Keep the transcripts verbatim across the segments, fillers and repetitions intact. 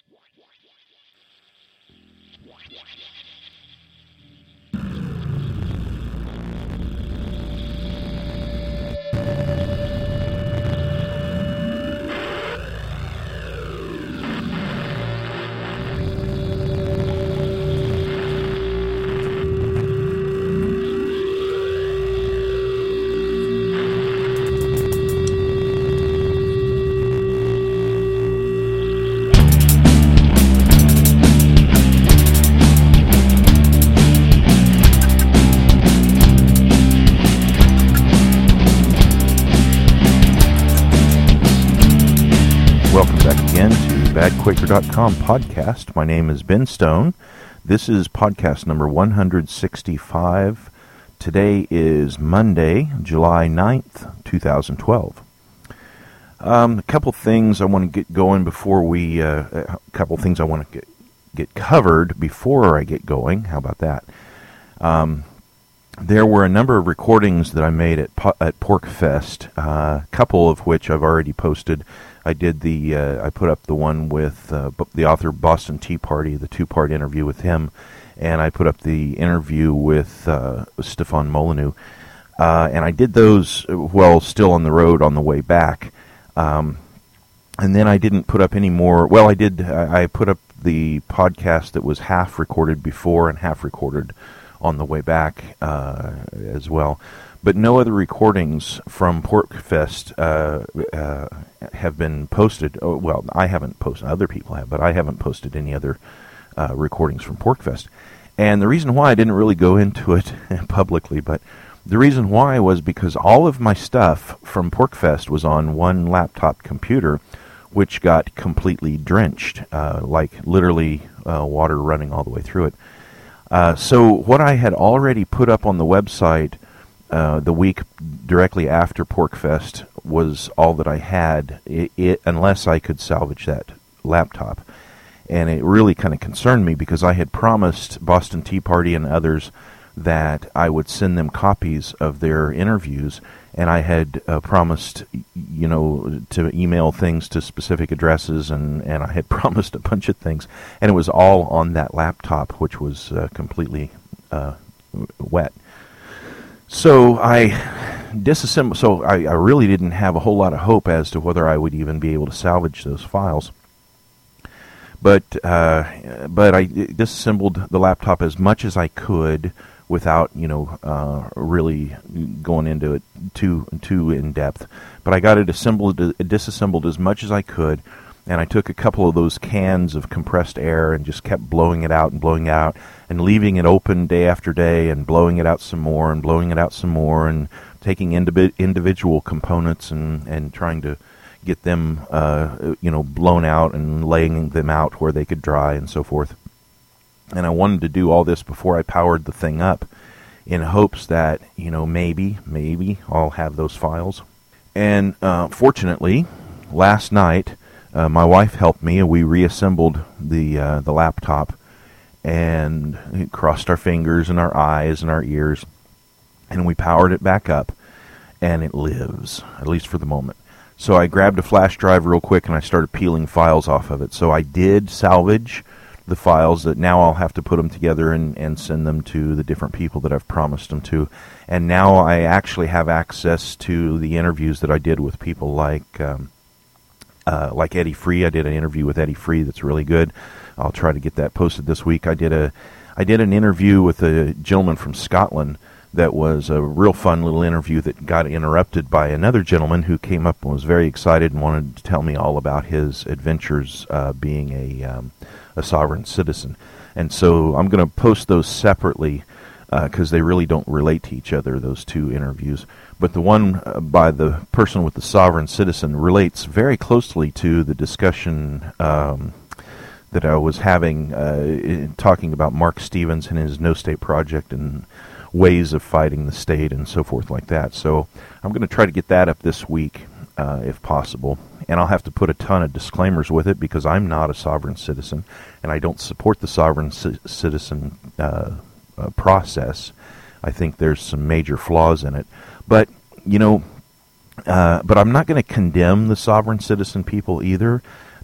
bad quaker dot com podcast. My name is Ben Stone. This is podcast number one hundred sixty-five. Today is Monday, July ninth, twenty twelve. Um, a couple things I want to get going before we, uh, a couple things I want to get, get covered before I get going. How about that? Um, there were a number of recordings that I made at, at PorcFest, uh, a couple of which I've already posted. I did the, uh, I put up the one with uh, the author Boston Tea Party, the two-part interview with him, and I put up the interview with uh, Stefan Molyneux. Uh, and I did those while still on the road on the way back. Um, and then I didn't put up any more. Well, I did, I put up the podcast that was half recorded before and half recorded on the way back uh, as well. But no other recordings from PorcFest uh, uh, have been posted. Oh, well, I haven't posted. Other people have, but I haven't posted any other uh, recordings from PorcFest. And the reason why I didn't really go into it publicly, but the reason why was because all of my stuff from PorcFest was on one laptop computer, which got completely drenched, uh, like literally uh, water running all the way through it. Uh, so what I had already put up on the website Uh, the week directly after PorcFest was all that I had, it, it, unless I could salvage that laptop. And it really kind of concerned me because I had promised Boston Tea Party and others that I would send them copies of their interviews, and I had uh, promised, you know, to email things to specific addresses, and, and I had promised a bunch of things, and it was all on that laptop, which was uh, completely uh, wet. So I disassembled. So I, I really didn't have a whole lot of hope as to whether I would even be able to salvage those files. But uh, but I disassembled the laptop as much as I could without, you know, uh, really going into it too too in depth. But I got it assembled, disassembled as much as I could. And I took a couple of those cans of compressed air and just kept blowing it out and blowing it out and leaving it open day after day and blowing it out some more and blowing it out some more and taking indiv- individual components and, and trying to get them, uh, you know, blown out and laying them out where they could dry and so forth. And I wanted to do all this before I powered the thing up in hopes that, you know, maybe, maybe I'll have those files. And uh, fortunately, last night, Uh, my wife helped me, and we reassembled the uh, the laptop, and crossed our fingers and our eyes and our ears, and we powered it back up, and it lives, at least for the moment. So I grabbed a flash drive real quick, and I started peeling files off of it. So I did salvage the files that now I'll have to put them together and, and send them to the different people that I've promised them to. And now I actually have access to the interviews that I did with people like... Um, Uh, like Eddie Free. I did an interview with Eddie Free that's really good. I'll try to get that posted this week. I did a, I did an interview with a gentleman from Scotland that was a real fun little interview that got interrupted by another gentleman who came up and was very excited and wanted to tell me all about his adventures uh, being a, um, a sovereign citizen. And so I'm going to post those separately because uh, they really don't relate to each other, those two interviews. But the one uh, by the person with the sovereign citizen relates very closely to the discussion um, that I was having, uh, in, talking about Mark Stevens and his No State Project and ways of fighting the state and so forth like that. So I'm going to try to get that up this week, uh, if possible. And I'll have to put a ton of disclaimers with it because I'm not a sovereign citizen, and I don't support the sovereign ci- citizen uh, uh, process. I think there's some major flaws in it. But, you know, uh, but I'm not going to condemn the sovereign citizen people either,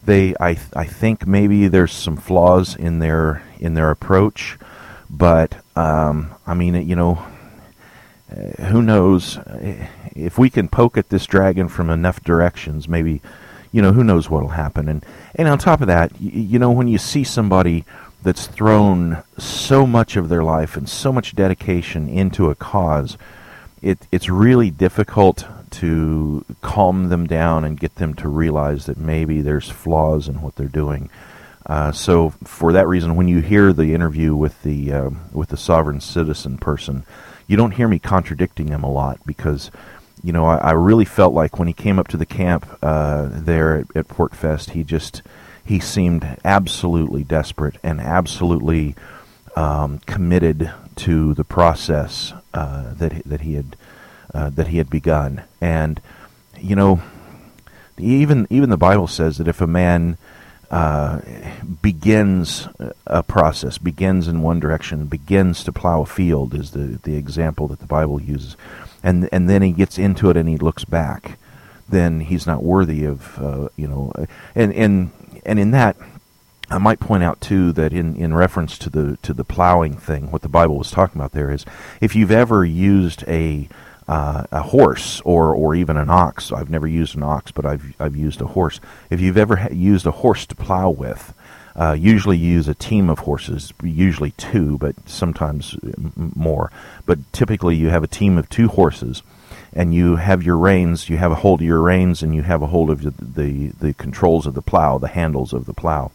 They, I, th- I think maybe there's some flaws in their in their approach, but um, I mean, you know, uh, who knows? If we can poke at this dragon from enough directions, maybe, you know, who knows what'll happen. And and on top of that, you, you know, when you see somebody that's thrown so much of their life and so much dedication into a cause, it it's really difficult to calm them down and get them to realize that maybe there's flaws in what they're doing. Uh, so for that reason, when you hear the interview with the uh, with the sovereign citizen person, you don't hear me contradicting him a lot, because, you know, I, I really felt like when he came up to the camp uh, there at, at PorcFest, he just he seemed absolutely desperate and absolutely um, committed to the process uh, that that he had. Uh, that he had begun. And, you know, even even the Bible says that if a man uh, begins a process, begins in one direction, begins to plow a field, is the, the example that the Bible uses, and and then he gets into it and he looks back, then he's not worthy of, uh, you know, and, and, and in that, I might point out too that in, in reference to the to the plowing thing, what the Bible was talking about there is, if you've ever used a Uh, a horse or or even an ox. I've never used an ox, but I've I've used a horse. If you've ever ha- used a horse to plow with, uh, usually you use a team of horses, usually two, but sometimes m- more. But typically you have a team of two horses, and you have your reins. You have a hold of your reins, and you have a hold of the the, the controls of the plow, the handles of the plow.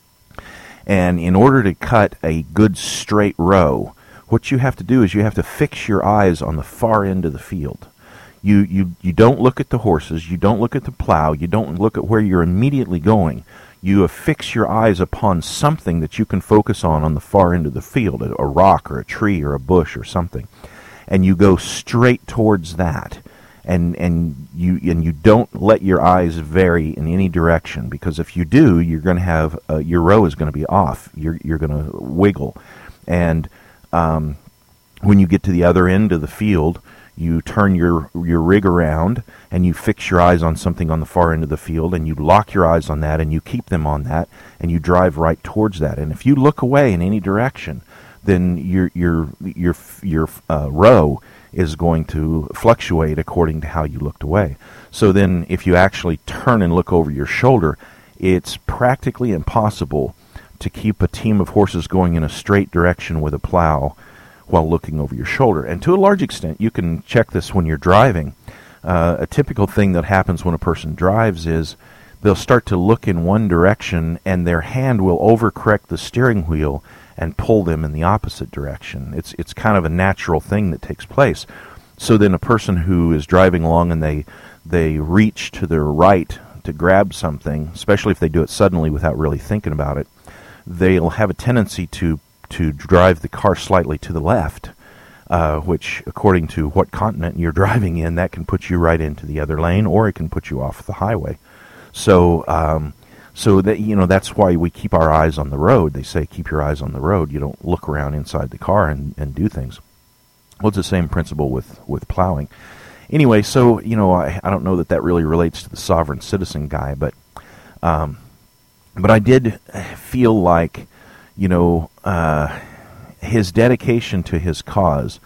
And in order to cut a good straight row, what you have to do is you have to fix your eyes on the far end of the field. You, you you don't look at the horses, you don't look at the plow, you don't look at where you're immediately going. You affix your eyes upon something that you can focus on on the far end of the field, a, a rock or a tree or a bush or something. And you go straight towards that. And and you and you don't let your eyes vary in any direction, because if you do, you're going to have uh, your row is going to be off. You're you're going to wiggle. And Um, when you get to the other end of the field, you turn your your rig around and you fix your eyes on something on the far end of the field, and you lock your eyes on that and you keep them on that, and you drive right towards that. And if you look away in any direction, then your your your your uh, row is going to fluctuate according to how you looked away. So then if you actually turn and look over your shoulder, it's practically impossible to keep a team of horses going in a straight direction with a plow while looking over your shoulder. And to a large extent, you can check this when you're driving. Uh, a typical thing that happens when a person drives is they'll start to look in one direction, and their hand will overcorrect the steering wheel and pull them in the opposite direction. It's it's kind of a natural thing that takes place. So then a person who is driving along and they they reach to their right to grab something, especially if they do it suddenly without really thinking about it, they'll have a tendency to to drive the car slightly to the left, uh, which, according to what continent you're driving in, that can put you right into the other lane, or it can put you off the highway. So, um, so that you know, that's why we keep our eyes on the road. They say keep your eyes on the road. You don't look around inside the car and, and do things. Well, it's the same principle with with plowing. Anyway, so you know, I, I don't know that that really relates to the sovereign citizen guy, but. Um, But I did feel like, you know, uh, his dedication to his cause,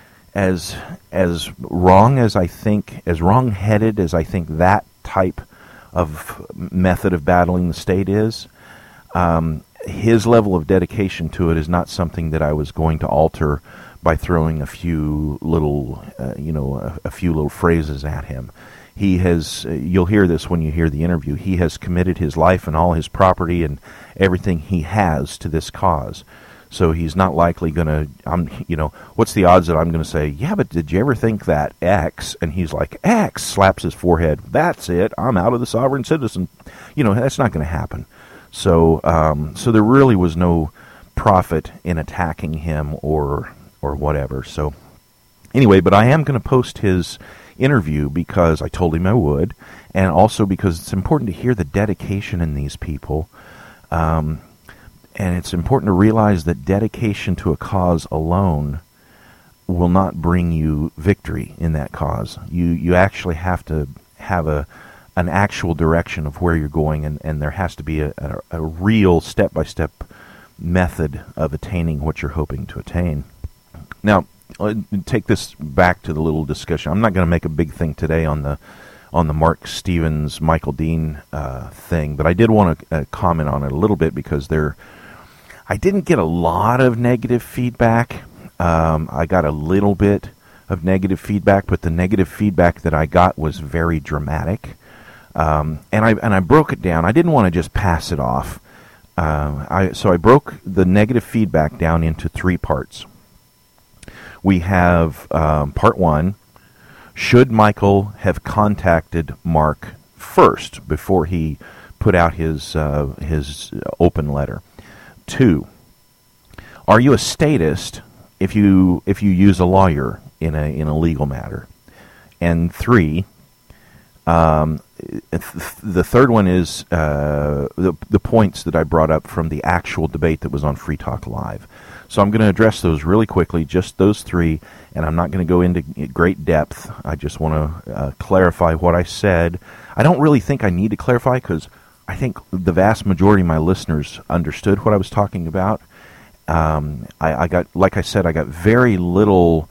as as wrong as I think, as wrong-headed as I think that type of method of battling the state is, um, his level of dedication to it is not something that I was going to alter by throwing a few little, uh, you know, a, a few little phrases at him. He has, uh, you'll hear this when you hear the interview, he has committed his life and all his property and everything he has to this cause. So he's not likely going to, I'm, you know, what's the odds that I'm going to say, yeah, but did you ever think that X? And he's like, X, slaps his forehead. That's it. I'm out of the sovereign citizen. You know, that's not going to happen. So, um, so there really was no profit in attacking him or, or whatever. So anyway, but I am going to post his interview because I told him I would, and also because it's important to hear the dedication in these people, um, and it's important to realize that dedication to a cause alone will not bring you victory in that cause. You you actually have to have a an actual direction of where you're going, and, and there has to be a, a, a real step-by-step method of attaining what you're hoping to attain. Now, take this back to the little discussion. I'm not going to make a big thing today on the on the Mark Stevens, Michael Dean uh, thing, but I did want to uh, comment on it a little bit because there, I didn't get a lot of negative feedback. Um, I got a little bit of negative feedback, but the negative feedback that I got was very dramatic. Um, and I and I broke it down. I didn't want to just pass it off. Uh, I so I broke the negative feedback down into three parts. We have um, part one. Should Michael have contacted Mark first before he put out his uh, his open letter? Two, are you a statist if you if you use a lawyer in a in a legal matter? And three, um, th- the third one is uh, the the points that I brought up from the actual debate that was on Free Talk Live. So I'm going to address those really quickly, just those three, and I'm not going to go into great depth. I just want to uh, clarify what I said. I don't really think I need to clarify because I think the vast majority of my listeners understood what I was talking about. Um, I, I got, like I said, I got very little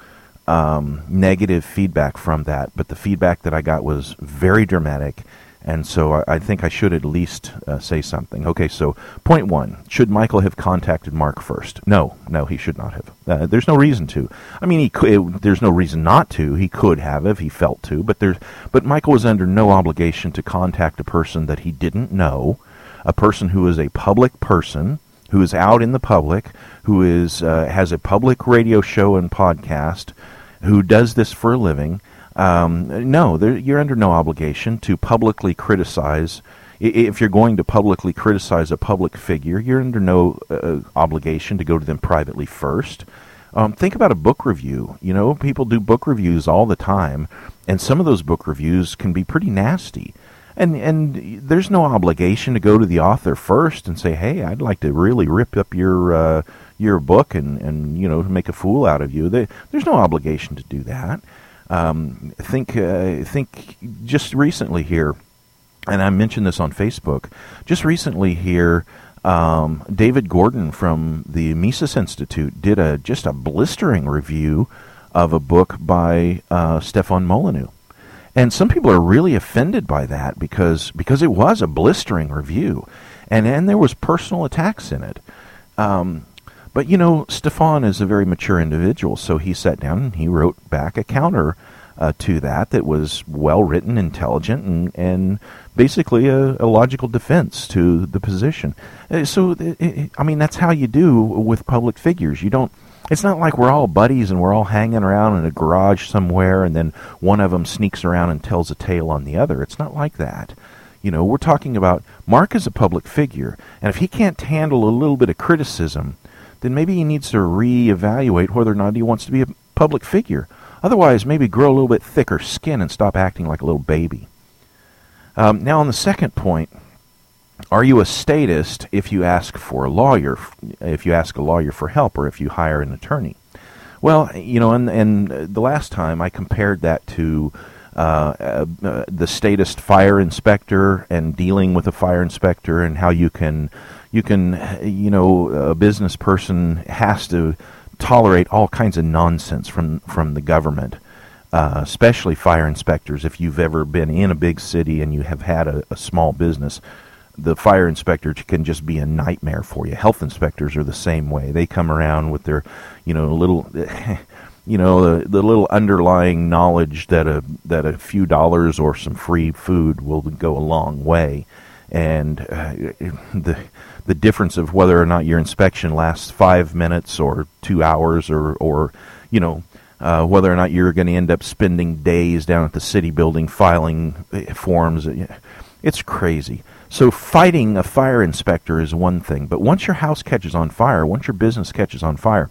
um, negative feedback from that, but the feedback that I got was very dramatic. And so I, I think I should at least uh, say something. Okay, so point one, should Michael have contacted Mark first? No, no, he should not have. Uh, there's no reason to. I mean, he could, there's no reason not to. He could have if he felt to, but there's, but Michael was under no obligation to contact a person that he didn't know, a person who is a public person, who is out in the public, who is uh, has a public radio show and podcast, who does this for a living. Um, no, there, you're under no obligation to publicly criticize. If you're going to publicly criticize a public figure, you're under no uh, obligation to go to them privately first. Um, think about a book review. You know, people do book reviews all the time, and some of those book reviews can be pretty nasty. And and there's no obligation to go to the author first and say, hey, I'd like to really rip up your uh, your book and, and, you know, make a fool out of you. They, there's no obligation to do that. Um, think, uh, think just recently here, and I mentioned this on Facebook, just recently here, um, David Gordon from the Mises Institute did a just a blistering review of a book by uh, Stefan Molyneux. And some people are really offended by that because because it was a blistering review, and, and there was personal attacks in it. Um, But, you know, Stefan is a very mature individual, so he sat down and he wrote back a counter uh, to that that was well-written, intelligent, and, and basically a, a logical defense to the position. Uh, so, it, it, I mean, that's how you do with public figures. You don't, it's not like we're all buddies and we're all hanging around in a garage somewhere and then one of them sneaks around and tells a tale on the other. It's not like that. You know, we're talking about Mark is a public figure, and if he can't handle a little bit of criticism, then maybe he needs to reevaluate whether or not he wants to be a public figure. Otherwise, maybe grow a little bit thicker skin and stop acting like a little baby. Um, now, on the second point, are you a statist if you ask for a lawyer, if you ask a lawyer for help, or if you hire an attorney? Well, you know, and, and the last time I compared that to uh, uh, uh, the statist fire inspector and dealing with a fire inspector and how you can... You can, you know, a business person has to tolerate all kinds of nonsense from, from the government, uh, especially fire inspectors. If you've ever been in a big city and you have had a, a small business, the fire inspector can just be a nightmare for you. Health inspectors are the same way. They come around with their, you know, little, you know, the, the little underlying knowledge that a that a few dollars or some free food will go a long way. And uh, the the difference of whether or not your inspection lasts five minutes or two hours or, or you know, uh, whether or not you're going to end up spending days down at the city building filing forms, it's crazy. So fighting a fire inspector is one thing, but once your house catches on fire, once your business catches on fire,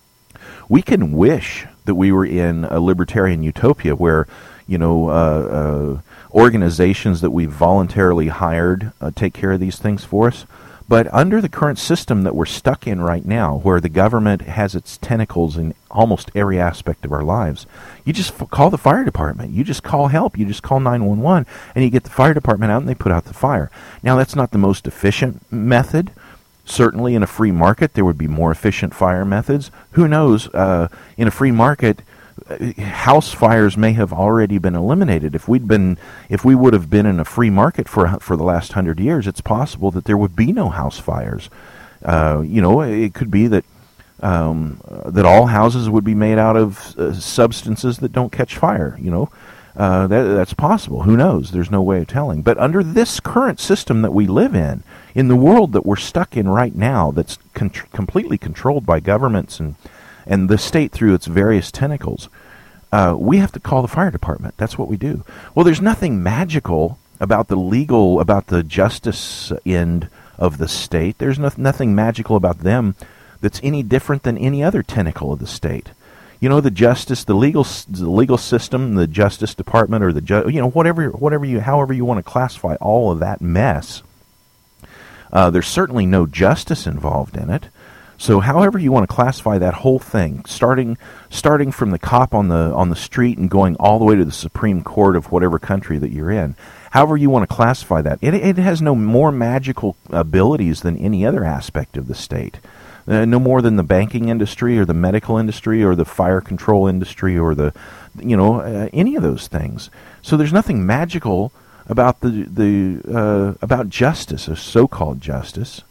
we can wish that we were in a libertarian utopia where, you know, uh, uh, organizations that we've voluntarily hired uh, take care of these things for us. But under the current system that we're stuck in right now, where the government has its tentacles in almost every aspect of our lives, you just f- call the fire department. You just call help. You just call nine one one, and you get the fire department out, and they put out the fire. Now, that's not the most efficient method. Certainly in a free market, there would be more efficient fire methods. Who knows? Uh, in a free market, house fires may have already been eliminated. If we'd been, if we would have been in a free market for for the last hundred years, it's possible that there would be no house fires. Uh, you know, it could be that um, that all houses would be made out of uh, substances that don't catch fire. You know, uh, that that's possible. Who knows? There's no way of telling. But under this current system that we live in, in the world that we're stuck in right now, that's con- completely controlled by governments and and the state through its various tentacles, uh, we have to call the fire department. That's what we do. Well, there's nothing magical about the legal, about the justice end of the state. There's no, nothing magical about them that's any different than any other tentacle of the state. You know, the justice, the legal, the legal system, the Justice Department, or the ju- you know, whatever, whatever you, however you want to classify all of that mess. Uh, there's certainly no justice involved in it. So however you want to classify that whole thing, starting starting from the cop on the on the street and going all the way to the Supreme Court of whatever country that you're in, however you want to classify that, it, it has no more magical abilities than any other aspect of the state. Uh, no more than the banking industry or the medical industry or the fire control industry or the, you know, uh, any of those things. So there's nothing magical about the the uh, about justice, or so-called justice.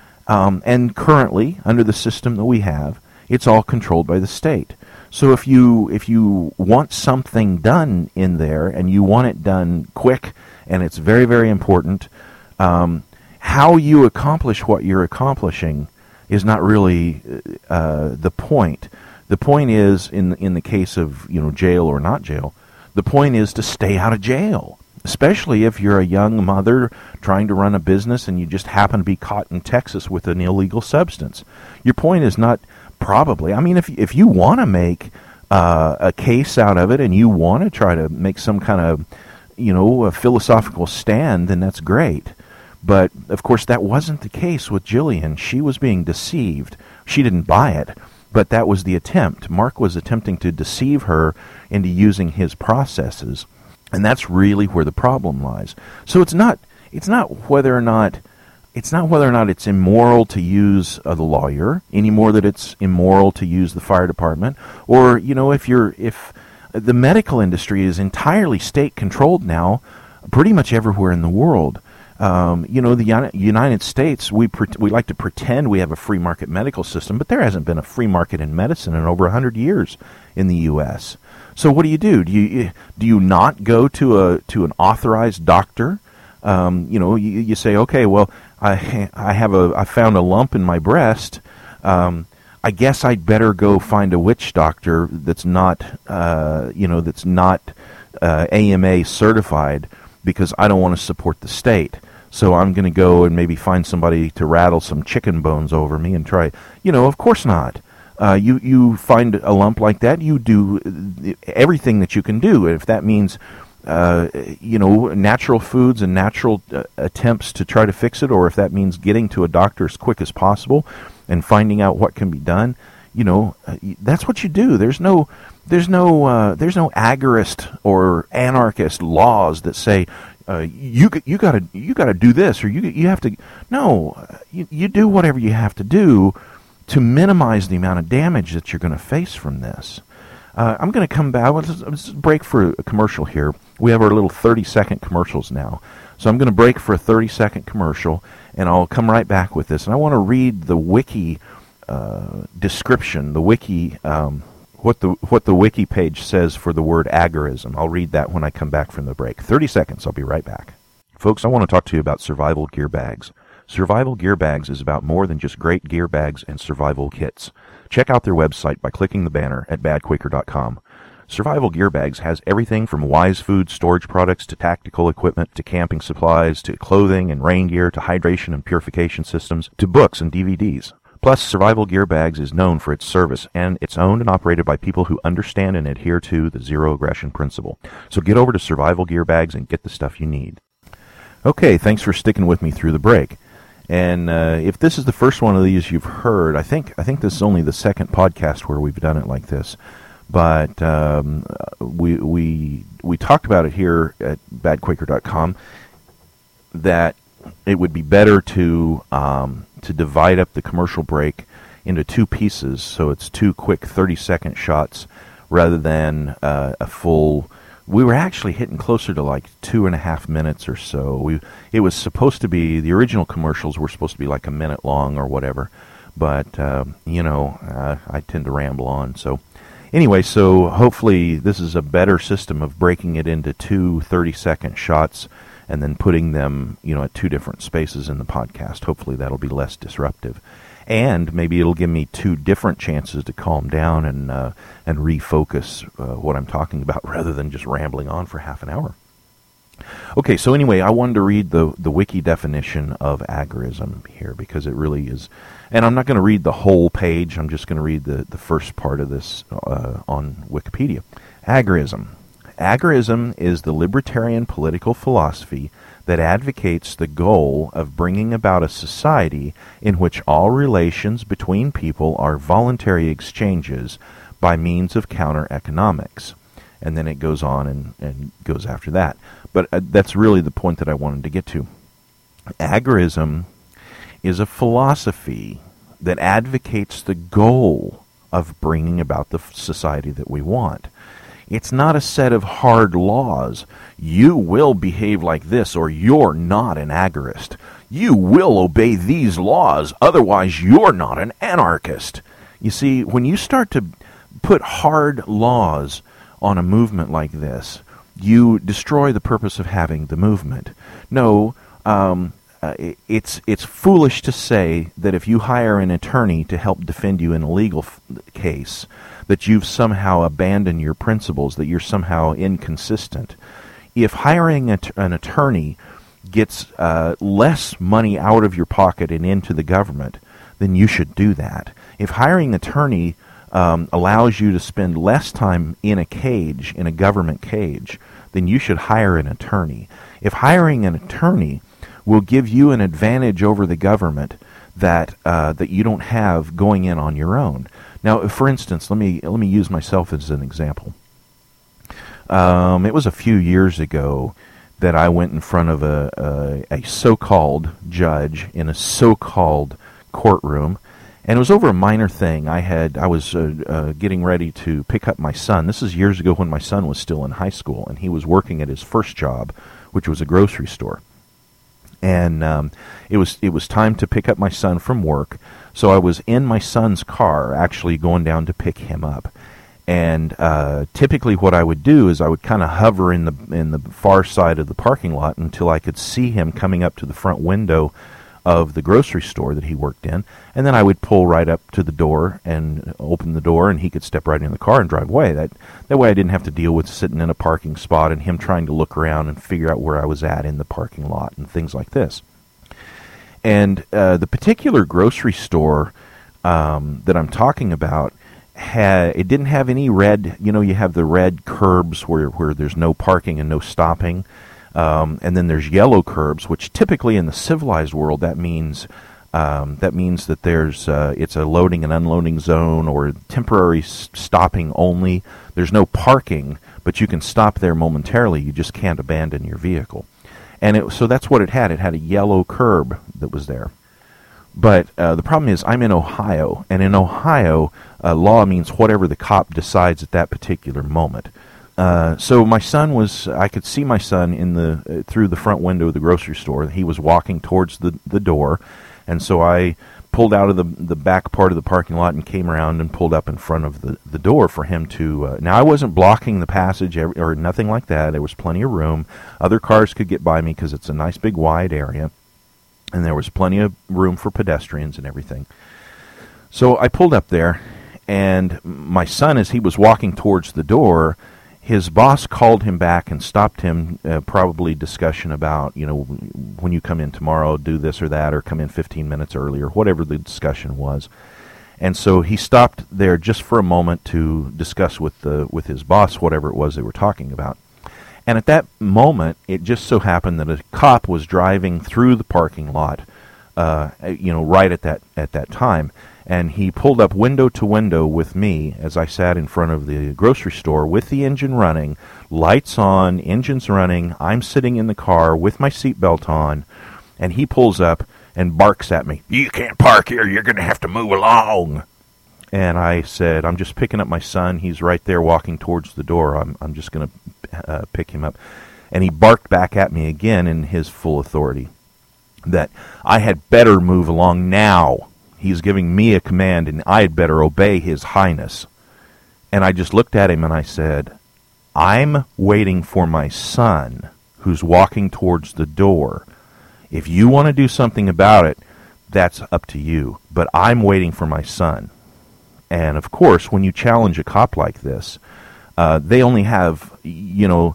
Um, and currently, under the system that we have, it's all controlled by the state. So if you if you want something done in there, and you want it done quick, and it's very, very important, um, how you accomplish what you're accomplishing is not really uh, the point. The point is, in in the case of, you know, jail or not jail, the point is to stay out of jail. Especially if you're a young mother trying to run a business and you just happen to be caught in Texas with an illegal substance. Your point is not probably, I mean, if, if you want to make uh, a case out of it and you want to try to make some kind of, you know, a philosophical stand, then that's great. But, of course, that wasn't the case with Jillian. She was being deceived. She didn't buy it, but that was the attempt. Mark was attempting to deceive her into using his processes. And that's really where the problem lies. So it's not it's not whether or not it's not whether or not it's immoral to use uh, the lawyer any more than it's immoral to use the fire department, or, you know, if you're if the medical industry is entirely state controlled now, pretty much everywhere in the world. Um, you know, the United States, we pre- we like to pretend we have a free market medical system, but there hasn't been a free market in medicine in over a hundred years in the U S So what do you do? Do you do you not go to a to an authorized doctor? Um, you know, you, you say, okay, well, I I have a I found a lump in my breast. Um, I guess I'd better go find a witch doctor that's not uh, you know that's not uh, A M A certified, because I don't want to support the state. So I'm going to go and maybe find somebody to rattle some chicken bones over me and try. You know, of course not. Uh, you, you find a lump like that, you do everything that you can do. If that means, uh, you know, natural foods and natural uh, attempts to try to fix it, or if that means getting to a doctor as quick as possible and finding out what can be done, you know, uh, that's what you do. There's no, there's no, uh, there's no agorist or anarchist laws that say, Uh, you you gotta you gotta do this, or you you have to. No, you you do whatever you have to do to minimize the amount of damage that you're going to face from this. Uh, I'm going to come back. Let's, let's break for a commercial here. We have our little thirty second commercials now, so I'm going to break for a thirty second commercial, and I'll come right back with this. And I want to read the wiki uh, description, the wiki. Um, What the what the wiki page says for the word agorism. I'll read that when I come back from the break. thirty seconds, I'll be right back. Folks, I want to talk to you about Survival Gear Bags. Survival Gear Bags is about more than just great gear bags and survival kits. Check out their website by clicking the banner at bad quaker dot com. Survival Gear Bags has everything from Wise Food storage products to tactical equipment to camping supplies to clothing and rain gear to hydration and purification systems to books and D V Ds. Plus, Survival Gear Bags is known for its service, and it's owned and operated by people who understand and adhere to the zero aggression principle. So get over to Survival Gear Bags and get the stuff you need. Okay, thanks for sticking with me through the break. And uh, if this is the first one of these you've heard, I think I think this is only the second podcast where we've done it like this. But um, we we we talked about it here at bad quaker dot com that it would be better to um, to divide up the commercial break into two pieces, so it's two quick thirty-second shots rather than uh, a full. We were actually hitting closer to like two and a half minutes or so. We it was supposed to be, the original commercials were supposed to be like a minute long or whatever, but uh, you know uh, I tend to ramble on. So anyway, so hopefully this is a better system of breaking it into two thirty-second shots and then putting them, you know, at two different spaces in the podcast. Hopefully that'll be less disruptive. And maybe it'll give me two different chances to calm down and uh, and refocus uh, what I'm talking about rather than just rambling on for half an hour. Okay, so anyway, I wanted to read the, the wiki definition of agorism here because it really is. And I'm not going to read the whole page. I'm just going to read the, the first part of this uh, on Wikipedia. Agorism. Agorism is the libertarian political philosophy that advocates the goal of bringing about a society in which all relations between people are voluntary exchanges by means of counter-economics. And then it goes on and, and goes after that. But uh, that's really the point that I wanted to get to. Agorism is a philosophy that advocates the goal of bringing about the society that we want. It's not a set of hard laws. You will behave like this or you're not an agorist. You will obey these laws, otherwise you're not an anarchist. You see, when you start to put hard laws on a movement like this, you destroy the purpose of having the movement. No, um, uh, it's it's foolish to say that if you hire an attorney to help defend you in a legal f- case, that you've somehow abandoned your principles, that you're somehow inconsistent. If hiring a t- an attorney gets uh, less money out of your pocket and into the government, then you should do that. If hiring an attorney um, allows you to spend less time in a cage, in a government cage, then you should hire an attorney. If hiring an attorney will give you an advantage over the government that uh, that you don't have going in on your own. Now, for instance, let me let me use myself as an example. Um, it was a few years ago that I went in front of a, a, a so-called judge in a so-called courtroom, and it was over a minor thing. I had I was uh, uh, getting ready to pick up my son. This is years ago when my son was still in high school, and he was working at his first job, which was a grocery store. And um, it was it was time to pick up my son from work, so I was in my son's car, actually going down to pick him up. And uh, typically, what I would do is I would kind of hover in the in the far side of the parking lot until I could see him coming up to the front window of the grocery store that he worked in, and then I would pull right up to the door and open the door, and he could step right in the car and drive away. That that way I didn't have to deal with sitting in a parking spot and him trying to look around and figure out where I was at in the parking lot and things like this. And uh, the particular grocery store um, that I'm talking about, had it didn't have any red, you know, you have the red curbs where, where there's no parking and no stopping. Um, and then there's yellow curbs, which typically in the civilized world that means um, that means that there's uh, it's a loading and unloading zone or temporary s- stopping only. There's no parking, but you can stop there momentarily. You just can't abandon your vehicle. And it, so that's what it had. It had a yellow curb that was there. But uh, the problem is I'm in Ohio, and in Ohio, uh, law means whatever the cop decides at that particular moment. Uh, so my son was, I could see my son in the uh, through the front window of the grocery store. He was walking towards the, the door, and so I pulled out of the the back part of the parking lot and came around and pulled up in front of the, the door for him to, uh, now I wasn't blocking the passage every, or nothing like that. There was plenty of room. Other cars could get by me because it's a nice big wide area, and there was plenty of room for pedestrians and everything. So I pulled up there, and my son, as he was walking towards the door, his boss called him back and stopped him, uh, probably discussion about, you know, when you come in tomorrow, do this or that, or come in fifteen minutes early, or whatever the discussion was. And so he stopped there just for a moment to discuss with the with his boss whatever it was they were talking about. And at that moment, it just so happened that a cop was driving through the parking lot uh, you know, right at that at that time. And he pulled up window to window with me as I sat in front of the grocery store with the engine running, lights on, engines running. I'm sitting in the car with my seatbelt on, and he pulls up and barks at me. "You can't park here. You're going to have to move along." And I said, "I'm just picking up my son. He's right there walking towards the door. I'm, I'm just going to uh, pick him up." And he barked back at me again in his full authority that I had better move along now. He's giving me a command, and I had better obey His Highness. And I just looked at him and I said, "I'm waiting for my son who's walking towards the door. If you want to do something about it, that's up to you. But I'm waiting for my son." And, of course, when you challenge a cop like this, uh, they only have, you know,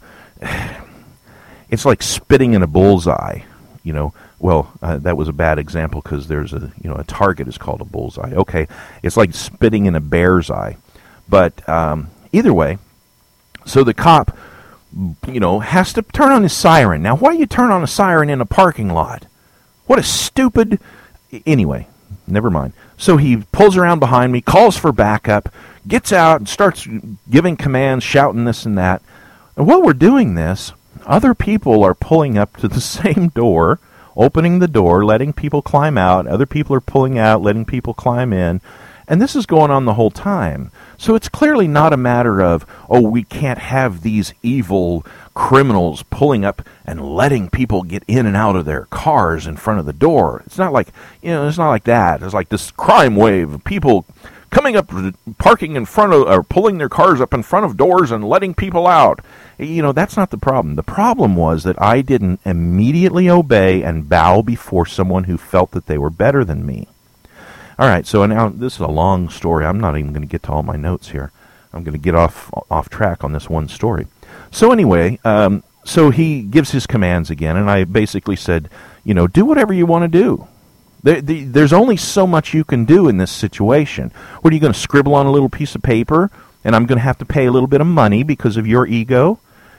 it's like spitting in a bullseye, you know. Well, uh, that was a bad example because there's a, you know, a target is called a bullseye. Okay, it's like spitting in a bear's eye. But um, either way, so the cop, you know, has to turn on his siren. Now, why do you turn on a siren in a parking lot? What a stupid... Anyway, never mind. So he pulls around behind me, calls for backup, gets out and starts giving commands, shouting this and that. And while we're doing this, other people are pulling up to the same door, opening the door, letting people climb out. Other people are pulling out, letting people climb in. And this is going on the whole time. So it's clearly not a matter of, oh, we can't have these evil criminals pulling up and letting people get in and out of their cars in front of the door. It's not like, you know, it's not like that. It's like this crime wave of people coming up, parking in front of, or pulling their cars up in front of doors and letting people out. You know, that's not the problem. The problem was that I didn't immediately obey and bow before someone who felt that they were better than me. All right, so now this is a long story. I'm not even going to get to all my notes here. I'm going to get off off track on this one story. So anyway, um, so he gives his commands again, and I basically said, you know, do whatever you want to do. There, the, there's only so much you can do in this situation. What, are you going to scribble on a little piece of paper, and I'm going to have to pay a little bit of money because of your ego?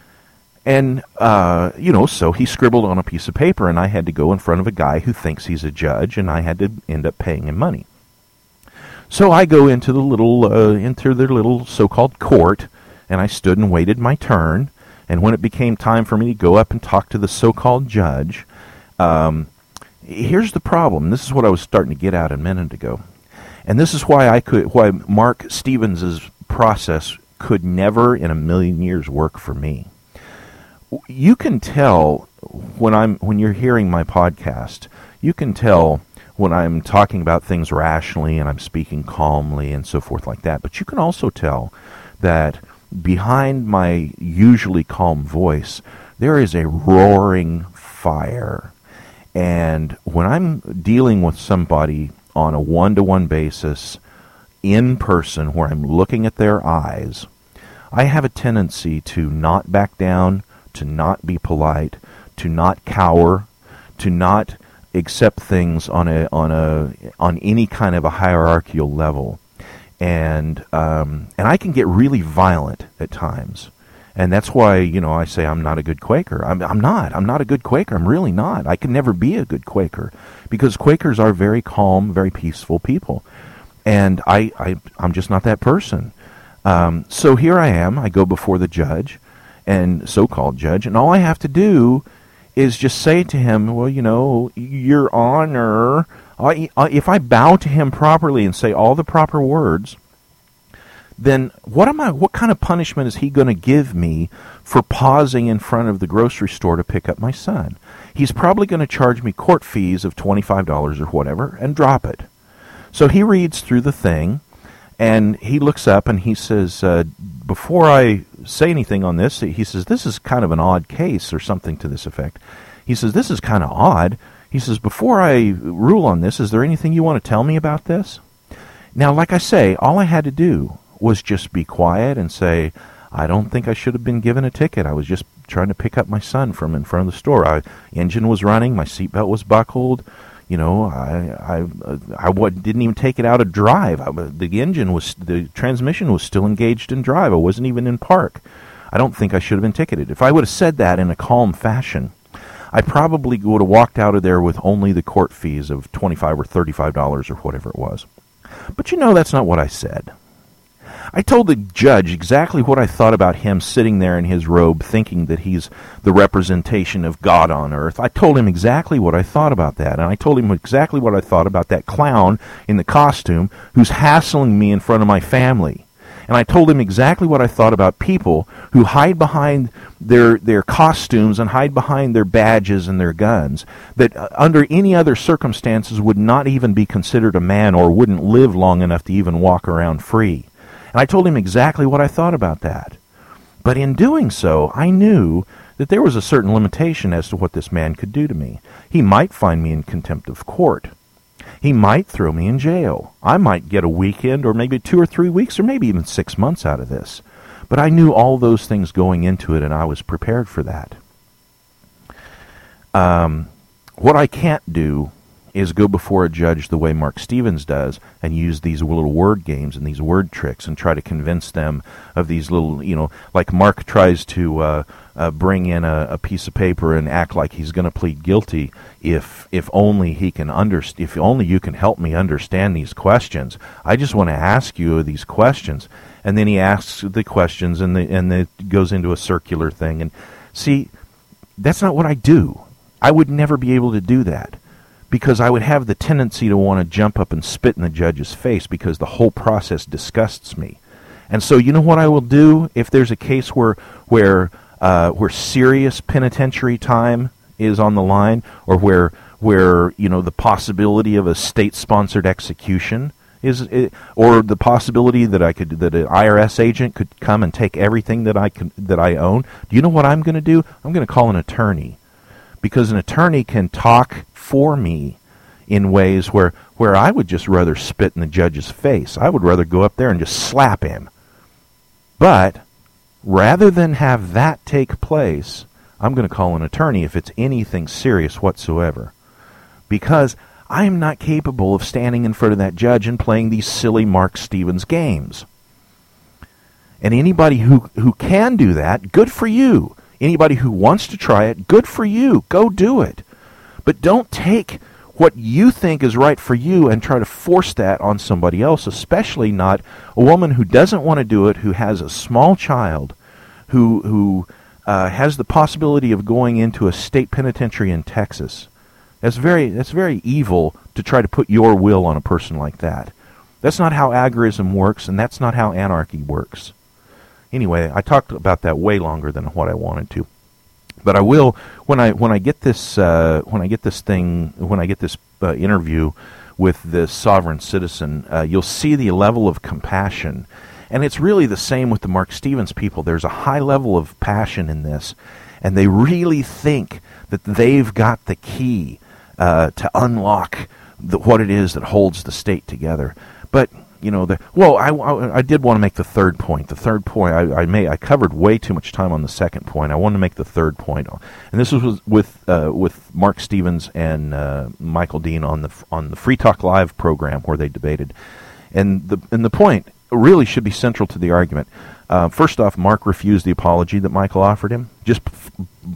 And, uh, you know, so he scribbled on a piece of paper, and I had to go in front of a guy who thinks he's a judge, and I had to end up paying him money. So I go into the little, uh, into their little so-called court, and I stood and waited my turn. And when it became time for me to go up and talk to the so-called judge, um, here's the problem. This is what I was starting to get at a minute ago. And this is why I could, why Mark Stevens's process could never in a million years work for me. You can tell when I'm when you're hearing my podcast, you can tell when I'm talking about things rationally and I'm speaking calmly and so forth like that. But you can also tell that behind my usually calm voice, there is a roaring fire. And when I'm dealing with somebody on a one-to-one basis, in person, where I'm looking at their eyes, I have a tendency to not back down, to not be polite, to not cower, to not accept things on a on a on any kind of a hierarchical level, and um, and I can get really violent at times, and that's why, you know, I say I'm not a good Quaker. I'm I'm not. I'm not a good Quaker. I'm really not. I can never be a good Quaker, because Quakers are very calm, very peaceful people, and I, I I'm just not that person. Um, so here I am. I go before the judge, and so-called judge, and all I have to do is just say to him, well, you know, Your Honor, I, I, if I bow to him properly and say all the proper words, then what am I? What kind of punishment is he going to give me for pausing in front of the grocery store to pick up my son? He's probably going to charge me court fees of twenty-five dollars or whatever and drop it. So he reads through the thing, and he looks up and he says, uh, before I say anything on this, he says, this is kind of an odd case, or something to this effect. He says, this is kind of odd. He says, before I rule on this, is there anything you want to tell me about this? Now, like I say, all I had to do was just be quiet and say, I don't think I should have been given a ticket. I was just trying to pick up my son from in front of the store. I, engine was running, my seatbelt was buckled. You know, I I I w- didn't even take it out of drive. I, the engine was, the transmission was still engaged in drive. I wasn't even in park. I don't think I should have been ticketed. If I would have said that in a calm fashion, I probably would have walked out of there with only the court fees of twenty-five dollars or thirty-five dollars or whatever it was. But you know, that's not what I said. I told the judge exactly what I thought about him sitting there in his robe thinking that he's the representation of God on earth. I told him exactly what I thought about that. And I told him exactly what I thought about that clown in the costume who's hassling me in front of my family. And I told him exactly what I thought about people who hide behind their their costumes and hide behind their badges and their guns, that uh, under any other circumstances would not even be considered a man or wouldn't live long enough to even walk around free. And I told him exactly what I thought about that. But in doing so, I knew that there was a certain limitation as to what this man could do to me. He might find me in contempt of court. He might throw me in jail. I might get a weekend or maybe two or three weeks or maybe even six months out of this. But I knew all those things going into it, and I was prepared for that. Um, what I can't do is go before a judge the way Mark Stevens does and use these little word games and these word tricks and try to convince them of these little, you know, like Mark tries to uh, uh, bring in a, a piece of paper and act like he's going to plead guilty if if only he can underst- if only you can help me understand these questions. I just want to ask you these questions. And then he asks the questions and the, and it goes into a circular thing. And see, that's not what I do. I would never be able to do that, because I would have the tendency to want to jump up and spit in the judge's face because the whole process disgusts me. And so you know what I will do if there's a case where where uh, where serious penitentiary time is on the line, or where where you know the possibility of a state-sponsored execution is, it, or the possibility that I could that an I R S agent could come and take everything that I can that I own. Do you know what I'm going to do? I'm going to call an attorney. Because an attorney can talk for me in ways where, where I would just rather spit in the judge's face. I would rather go up there and just slap him. But rather than have that take place, I'm going to call an attorney if it's anything serious whatsoever. Because I am not capable of standing in front of that judge and playing these silly Mark Stevens games. And anybody who, who can do that, good for you. Anybody who wants to try it, good for you. Go do it. But don't take what you think is right for you and try to force that on somebody else, especially not a woman who doesn't want to do it, who has a small child, who who uh, has the possibility of going into a state penitentiary in Texas. That's very that's very evil to try to put your will on a person like that. That's not how agorism works, and that's not how anarchy works. Anyway, I talked about that way longer than what I wanted to, but I will when I when I get this uh, when I get this thing when I get this uh, interview with this sovereign citizen, uh, you'll see the level of compassion, and it's really the same with the Mark Stevens people. There's a high level of passion in this, and they really think that they've got the key uh, to unlock the, what it is that holds the state together, but. You know, the, well, I, I, I did want to make the third point. The third point, I, I may I covered way too much time on the second point. I wanted to make the third point, and this was with uh, with Mark Stevens and uh, Michael Dean on the on the Free Talk Live program where they debated, and the and the point really should be central to the argument. Uh, first off, Mark refused the apology that Michael offered him. Just f-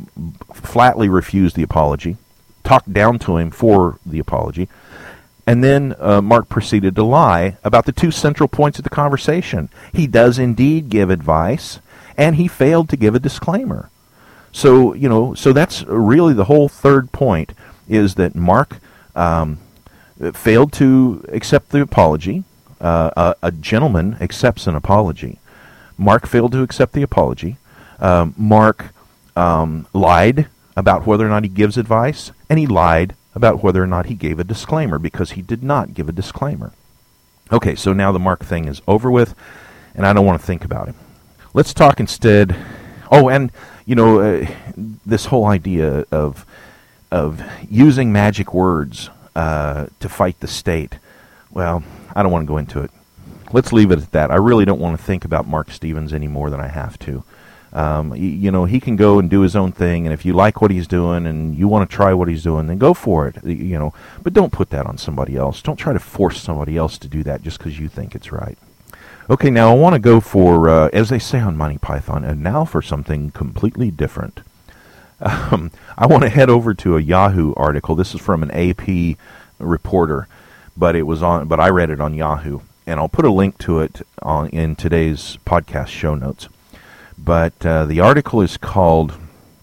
flatly refused the apology. Talked down to him for the apology. And then uh, Mark proceeded to lie about the two central points of the conversation. He does indeed give advice, and he failed to give a disclaimer. So, you know, so that's really the whole third point, is that Mark um, failed to accept the apology. Uh, a, a gentleman accepts an apology. Mark failed to accept the apology. Um, Mark um, lied about whether or not he gives advice, and he lied about whether or not he gave a disclaimer, because he did not give a disclaimer. Okay, so now the Mark thing is over with, and I don't want to think about him. Let's talk instead. Oh, and you know, uh, this whole idea of of using magic words uh, to fight the state. Well, I don't want to go into it. Let's leave it at that. I really don't want to think about Mark Stevens any more than I have to. Um, you, you know, he can go and do his own thing, and if you like what he's doing and you want to try what he's doing, then go for it. You know, but don't put that on somebody else. Don't try to force somebody else to do that just because you think it's right. Okay, now I want to go for, uh, as they say on Monty Python, and now for something completely different. Um, I want to head over to a Yahoo article. This is from an A P reporter, but it was on. But I read it on Yahoo, and I'll put a link to it on in today's podcast show notes. But uh, the article is called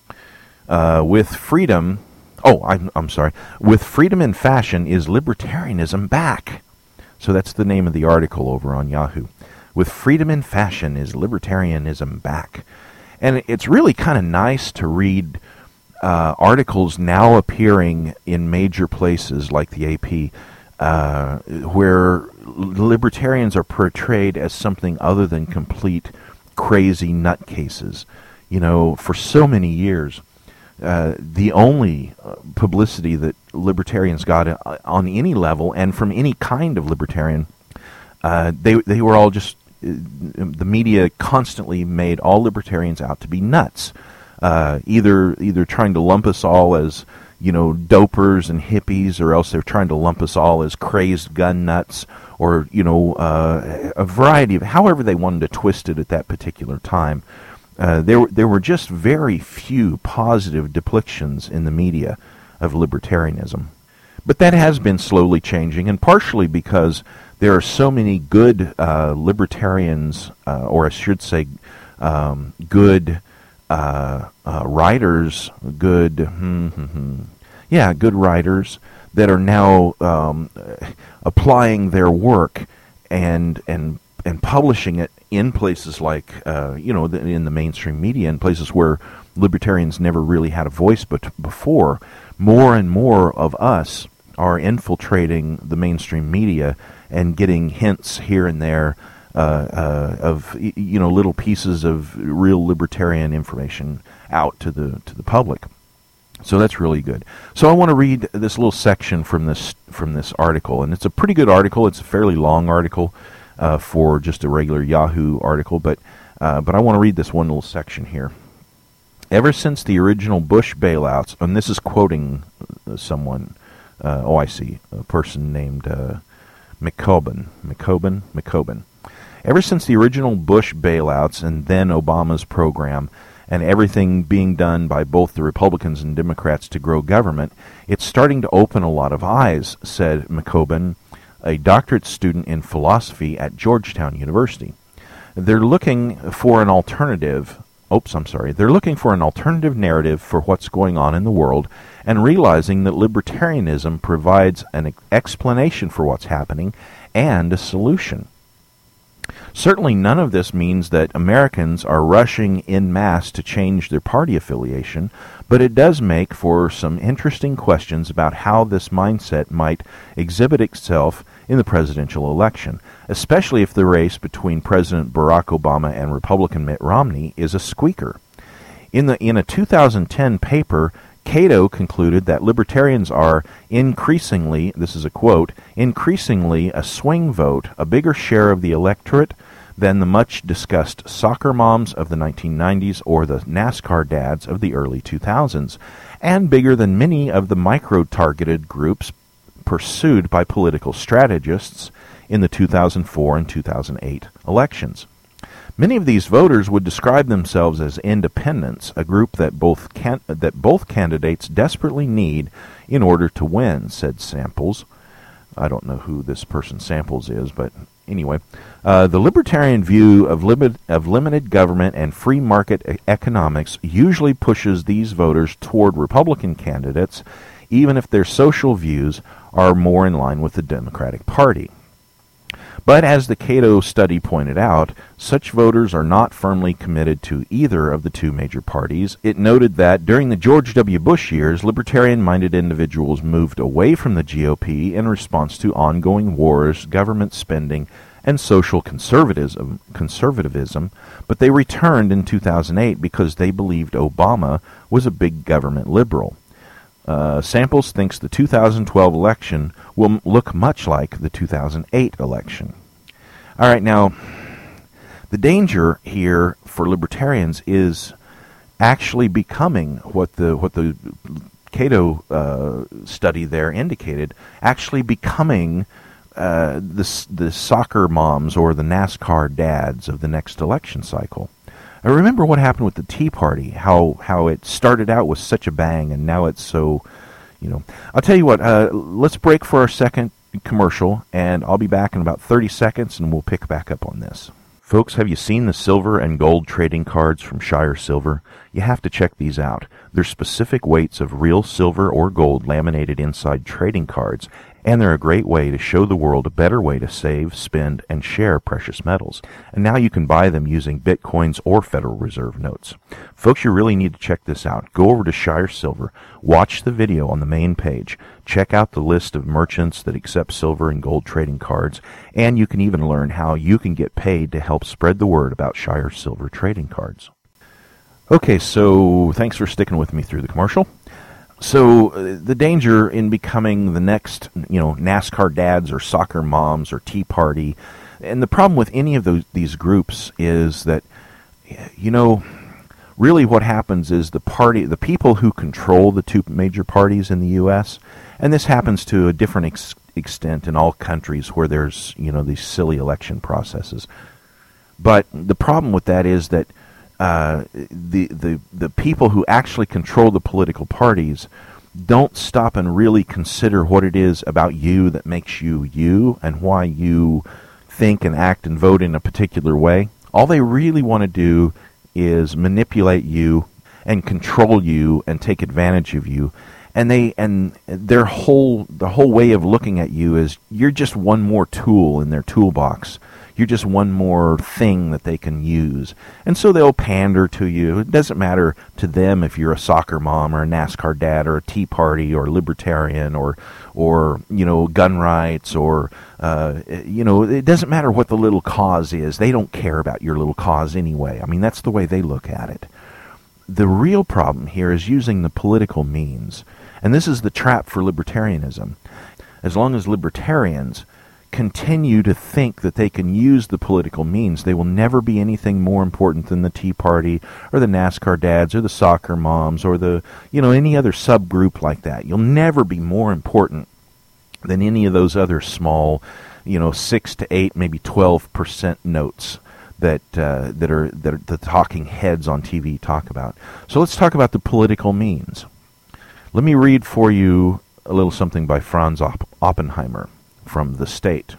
uh, "With Freedom." Oh, I'm I'm sorry. With freedom in fashion, is libertarianism back? So that's the name of the article over on Yahoo. With freedom in fashion, is libertarianism back? And it's really kind of nice to read uh, articles now appearing in major places like the A P, uh, where libertarians are portrayed as something other than complete crazy nutcases. You know, for so many years, uh, the only publicity that libertarians got on any level and from any kind of libertarian, uh, they they were all just, the media constantly made all libertarians out to be nuts, uh, either either trying to lump us all as, you know, dopers and hippies, or else they're trying to lump us all as crazed gun nuts, or, you know, uh, a variety of, however they wanted to twist it at that particular time. Uh, there, there were just very few positive depictions in the media of libertarianism. But that has been slowly changing, and partially because there are so many good uh, libertarians, uh, or I should say um, good uh, uh, writers, good, hmm, hmm, hmm, yeah, good writers that are now um, applying their work and and and publishing it in places like, uh, you know, the, in the mainstream media, in places where libertarians never really had a voice but before. More and more of us are infiltrating the mainstream media and getting hints here and there uh, uh, of, you know, little pieces of real libertarian information out to the to the public. So that's really good. So I want to read this little section from this from this article, and it's a pretty good article. It's a fairly long article uh, for just a regular Yahoo article, but uh, but I want to read this one little section here. Ever since the original Bush bailouts, and this is quoting someone, uh, oh I see, a person named uh, McCoben, McCoben, McCoben. Ever since the original Bush bailouts and then Obama's program, and everything being done by both the Republicans and Democrats to grow government, it's starting to open a lot of eyes, said McCoben, a doctorate student in philosophy at Georgetown University. They're looking for an alternative, oops, I'm sorry, they're looking for an alternative narrative for what's going on in the world, and realizing that libertarianism provides an explanation for what's happening and a solution. Certainly none of this means that Americans are rushing en masse to change their party affiliation, but it does make for some interesting questions about how this mindset might exhibit itself in the presidential election, especially if the race between President Barack Obama and Republican Mitt Romney is a squeaker. In the in a two thousand ten paper, Cato concluded that libertarians are increasingly, this is a quote, increasingly a swing vote, a bigger share of the electorate than the much-discussed soccer moms of the nineteen nineties or the NASCAR dads of the early two thousands, and bigger than many of the micro-targeted groups pursued by political strategists in the two thousand four and two thousand eight elections. Many of these voters would describe themselves as independents, a group that both can- that both candidates desperately need in order to win, said Samples. I don't know who this person Samples is, but anyway. Uh, the libertarian view of, limit- of limited government and free market e- economics usually pushes these voters toward Republican candidates, even if their social views are more in line with the Democratic Party. But as the Cato study pointed out, such voters are not firmly committed to either of the two major parties. It noted that during the George W. Bush years, libertarian-minded individuals moved away from the G O P in response to ongoing wars, government spending, and social conservatism, conservatism, but they returned in two thousand eight because they believed Obama was a big government liberal. Uh, Samples thinks the two thousand twelve election will m- look much like the two thousand eight election. All right, now, the danger here for libertarians is actually becoming what the what the Cato uh, study there indicated, actually becoming uh, the the soccer moms or the NASCAR dads of the next election cycle. I remember what happened with the Tea Party, how how it started out with such a bang, and now it's so, you know. I'll tell you what, uh, let's break for our second commercial, and I'll be back in about thirty seconds, and we'll pick back up on this. Folks, have you seen the silver and gold trading cards from Shire Silver? You have to check these out. They're specific weights of real silver or gold laminated inside trading cards, and they're a great way to show the world a better way to save, spend, and share precious metals. And now you can buy them using Bitcoins or Federal Reserve notes. Folks, you really need to check this out. Go over to Shire Silver, watch the video on the main page, check out the list of merchants that accept silver and gold trading cards, and you can even learn how you can get paid to help spread the word about Shire Silver trading cards. Okay, so thanks for sticking with me through the commercial. So uh, the danger in becoming the next, you know, NASCAR dads or soccer moms or Tea Party, and the problem with any of those these groups is that, you know, really what happens is the party, the people who control the two major parties in the U S, and this happens to a different ex- extent in all countries where there's, you know, these silly election processes. But the problem with that is that Uh, the, the the people who actually control the political parties don't stop and really consider what it is about you that makes you you and why you think and act and vote in a particular way. All they really want to do is manipulate you and control you and take advantage of you. And they and their whole the whole way of looking at you is you're just one more tool in their toolbox. You're just one more thing that they can use. And so they'll pander to you. It doesn't matter to them if you're a soccer mom or a NASCAR dad or a Tea Party or libertarian or, or you know, gun rights or, uh, you know, it doesn't matter what the little cause is. They don't care about your little cause anyway. I mean, that's the way they look at it. The real problem here is using the political means. And this is the trap for libertarianism. As long as libertarians continue to think that they can use the political means, they will never be anything more important than the Tea Party or the NASCAR dads or the soccer moms or the, you know, any other subgroup like that. You'll never be more important than any of those other small, you know, six to eight, maybe twelve percent notes that uh, that are that are the talking heads on T V talk about. So let's talk about the political means. Let me read for you a little something by Franz Opp- Oppenheimer from The State.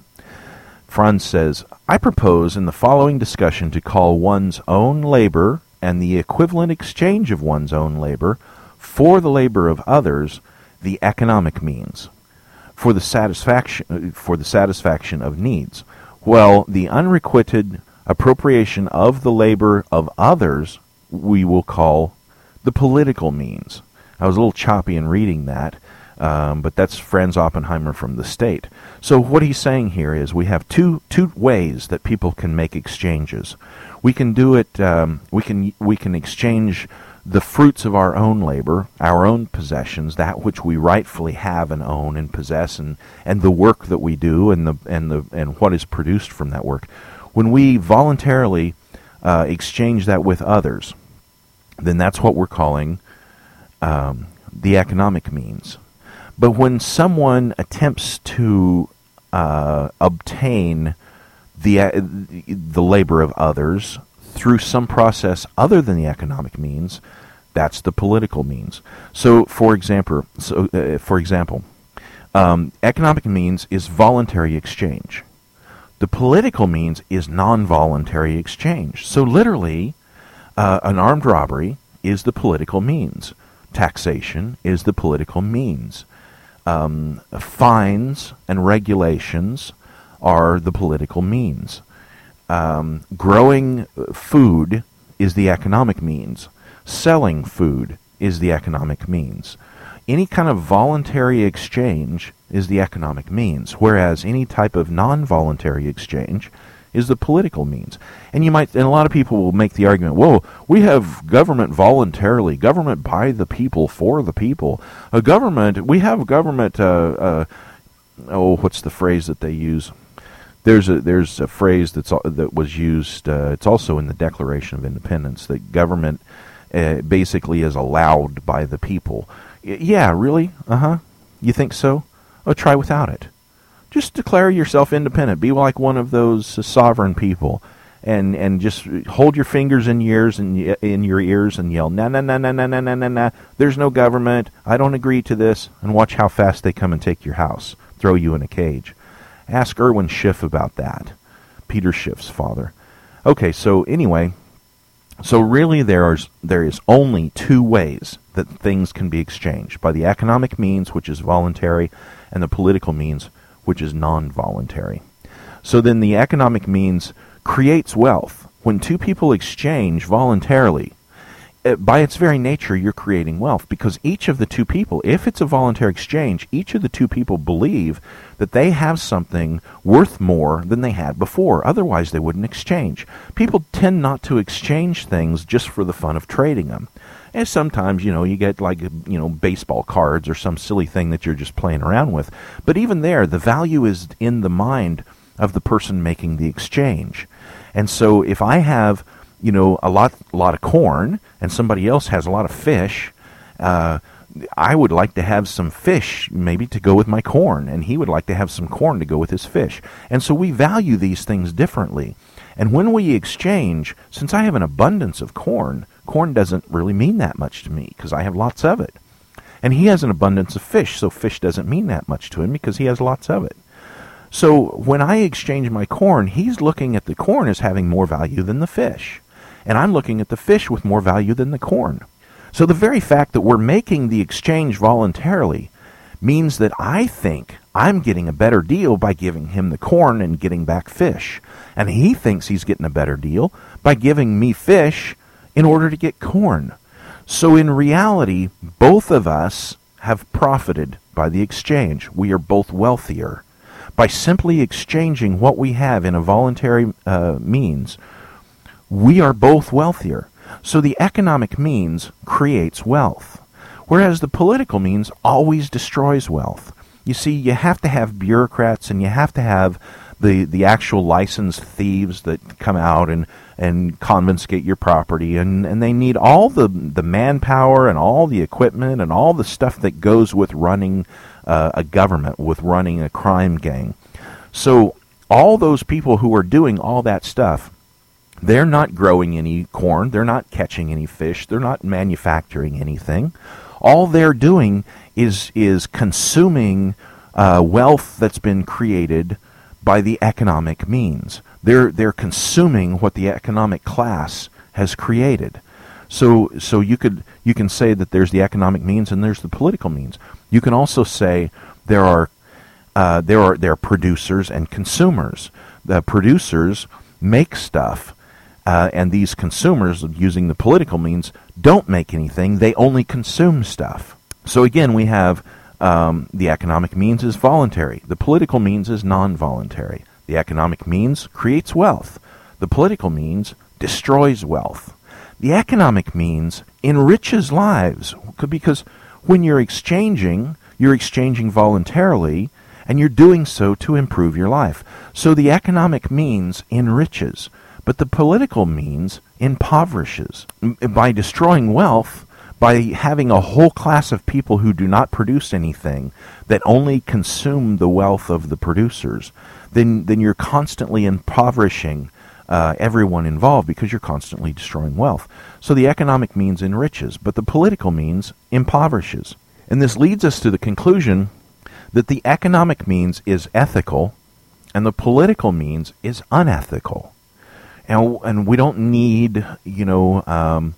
Franz says, I propose in the following discussion to call one's own labor and the equivalent exchange of one's own labor for the labor of others the economic means, for the satisfaction for the satisfaction of needs, while the unrequited appropriation of the labor of others we will call the political means. I was a little choppy in reading that. Um, but that's Franz Oppenheimer from The State. So what he's saying here is we have two two ways that people can make exchanges. We can do it. Um, we can we can exchange the fruits of our own labor, our own possessions, that which we rightfully have and own and possess, and, and the work that we do and the and the and what is produced from that work. When we voluntarily uh, exchange that with others, then that's what we're calling um, the economic means. But when someone attempts to uh, obtain the uh, the labor of others through some process other than the economic means, that's the political means. So, for example, so uh, for example, um, economic means is voluntary exchange. The political means is non-voluntary exchange. So, literally, uh, an armed robbery is the political means. Taxation is the political means. Um, fines and regulations are the political means. Um, growing food is the economic means. Selling food is the economic means. Any kind of voluntary exchange is the economic means, whereas any type of non-voluntary exchange is the political means. And you might, and a lot of people will make the argument, whoa, we have government voluntarily, government by the people, for the people. A government, we have government, uh, uh, oh, what's the phrase that they use? There's a there's a phrase that's that was used, uh, it's also in the Declaration of Independence, that government uh, basically is allowed by the people. Y- yeah, really? Uh-huh. You think so? Oh, try without it. Just declare yourself independent. Be like one of those uh, sovereign people, and and just hold your fingers in your ears and in your ears and yell, "Na na na na na na na na na! There's no government. I don't agree to this." And watch how fast they come and take your house, throw you in a cage. Ask Erwin Schiff about that, Peter Schiff's father. Okay, so anyway, so really there is there is only two ways that things can be exchanged: by the economic means, which is voluntary, and the political means, which is non-voluntary. So then the economic means creates wealth. When two people exchange voluntarily, it, by its very nature, you're creating wealth, because each of the two people, if it's a voluntary exchange, each of the two people believe that they have something worth more than they had before. Otherwise, they wouldn't exchange. People tend not to exchange things just for the fun of trading them. And sometimes, you know, you get like, you know, baseball cards or some silly thing that you're just playing around with. But even there, the value is in the mind of the person making the exchange. And so if I have, you know, a lot, a lot of corn and somebody else has a lot of fish, uh, I would like to have some fish maybe to go with my corn, and he would like to have some corn to go with his fish. And so we value these things differently. And when we exchange, since I have an abundance of corn, corn doesn't really mean that much to me because I have lots of it. And he has an abundance of fish, so fish doesn't mean that much to him because he has lots of it. So when I exchange my corn, he's looking at the corn as having more value than the fish. And I'm looking at the fish with more value than the corn. So the very fact that we're making the exchange voluntarily means that I think I'm getting a better deal by giving him the corn and getting back fish. And he thinks he's getting a better deal by giving me fish in order to get corn. So in reality, both of us have profited by the exchange. We are both wealthier. By simply exchanging what we have in a voluntary uh, means, we are both wealthier. So the economic means creates wealth, whereas the political means always destroys wealth. You see, you have to have bureaucrats and you have to have the, the actual licensed thieves that come out and, and confiscate your property, and, and they need all the, the manpower and all the equipment and all the stuff that goes with running uh, a government, with running a crime gang. So all those people who are doing all that stuff, they're not growing any corn, they're not catching any fish, they're not manufacturing anything. All they're doing is is consuming uh, wealth that's been created by the economic means. They're they're consuming what the economic class has created. So so you could you can say that there's the economic means and there's the political means. You can also say there are uh, there are there are producers and consumers. The producers make stuff. Uh, and these consumers, using the political means, don't make anything. They only consume stuff. So again, we have um, the economic means is voluntary. The political means is non-voluntary. The economic means creates wealth. The political means destroys wealth. The economic means enriches lives, because when you're exchanging, you're exchanging voluntarily, and you're doing so to improve your life. So the economic means enriches. But the political means impoverishes. By destroying wealth, by having a whole class of people who do not produce anything, that only consume the wealth of the producers, then, then you're constantly impoverishing uh, everyone involved because you're constantly destroying wealth. So the economic means enriches, but the political means impoverishes. And this leads us to the conclusion that the economic means is ethical and the political means is unethical. And, and we don't need, you know, um,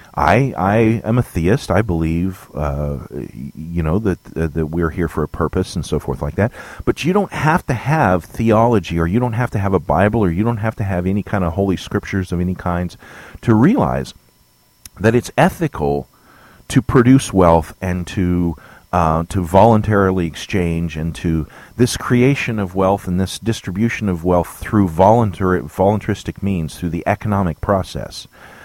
I I am a theist. I believe, uh, you know, that uh, that we're here for a purpose and so forth like that. But you don't have to have theology, or you don't have to have a Bible, or you don't have to have any kind of holy scriptures of any kinds to realize that it's ethical to produce wealth and to Uh, to voluntarily exchange, and to this creation of wealth and this distribution of wealth through voluntary, voluntaristic means, through the economic process,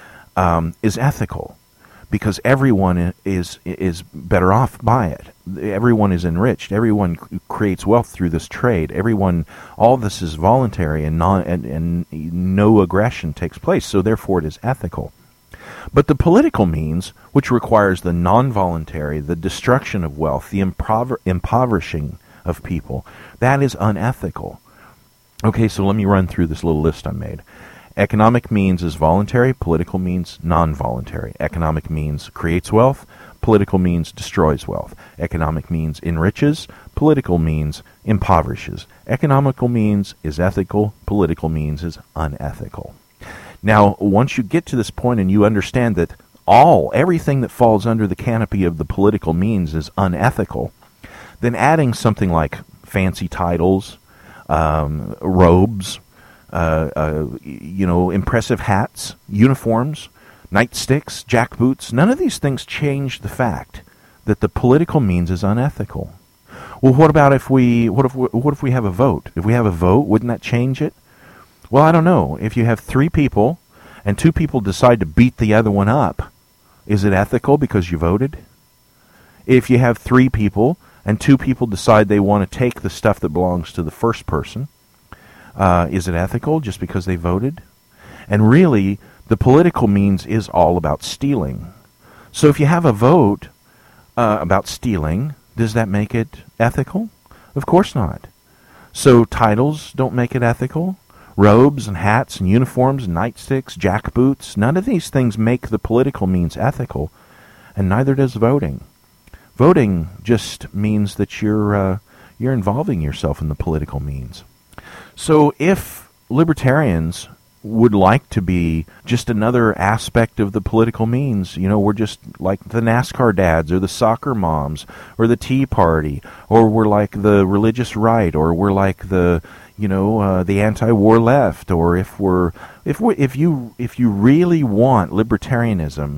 um, is ethical, because everyone is is better off by it. Everyone is enriched. Everyone creates wealth through this trade. Everyone, all this is voluntary, and non and, and no aggression takes place. So therefore, it is ethical. But the political means, which requires the non-voluntary, the destruction of wealth, the impover- impoverishing of people, that is unethical. Okay, so let me run through this little list I made. Economic means is voluntary, political means non-voluntary. Economic means creates wealth, political means destroys wealth. Economic means enriches, political means impoverishes. Economical means is ethical, political means is unethical. Now, once you get to this point and you understand that all, everything that falls under the canopy of the political means is unethical, then adding something like fancy titles, um, robes, uh, uh, you know, impressive hats, uniforms, nightsticks, jackboots, none of these things change the fact that the political means is unethical. Well, what about if we, what if we, what if we have a vote? If we have a vote, wouldn't that change it? Well, I don't know. If you have three people and two people decide to beat the other one up, is it ethical because you voted? If you have three people and two people decide they want to take the stuff that belongs to the first person, uh, is it ethical just because they voted? And really, the political means is all about stealing. So if you have a vote uh, about stealing, does that make it ethical? Of course not. So titles don't make it ethical. Robes and hats and uniforms and nightsticks, jackboots, none of these things make the political means ethical, and neither does voting. Voting just means that you're uh, you're involving yourself in the political means. So if libertarians would like to be just another aspect of the political means, you know, we're just like the NASCAR dads or the soccer moms or the Tea Party, or we're like the religious right, or we're like the you know, uh, the anti-war left, or if we're, if we, if you, if you really want libertarianism